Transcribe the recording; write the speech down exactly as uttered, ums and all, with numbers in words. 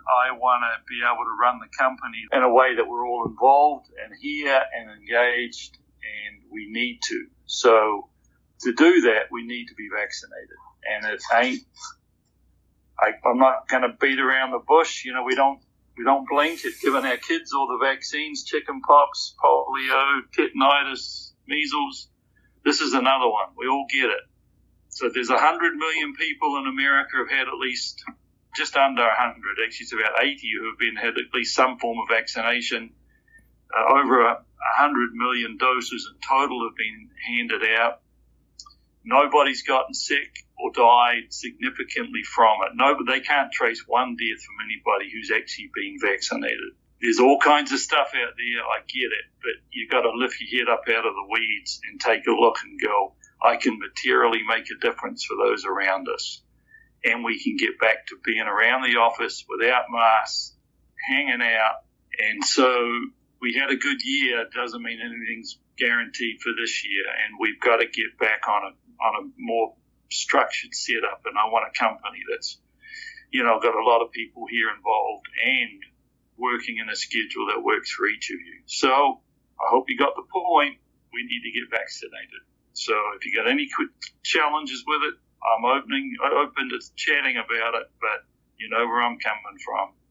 I want to be able to run the company in a way that we're all involved and here and engaged, and we need to. So to do that, we need to be vaccinated. And it ain't, I, I'm not going to beat around the bush. You know, we don't, we don't blanket giving our kids all the vaccines, chicken pox, polio, tetanitis, measles. This is another one. We all get it. So there's one hundred million people in America who have had at least, just under one hundred, actually it's about eighty who have been had at least some form of vaccination. Uh, over a, one hundred million doses in total have been handed out. Nobody's gotten sick or died significantly from it. No, but they can't trace one death from anybody who's actually been vaccinated. There's all kinds of stuff out there, I get it, but you got to lift your head up out of the weeds and take a look and go, I can materially make a difference for those around us. And we can get back to being around the office without masks, hanging out. And so we had a good year. It doesn't mean anything's guaranteed for this year. And we've got to get back on a, on a more structured setup. And I want a company that's, you know, got a lot of people here involved and working in a schedule that works for each of you. So I hope you got the point. We need to get vaccinated. So if you got any quick challenges with it, I'm opening, open to chatting about it, but you know where I'm coming from.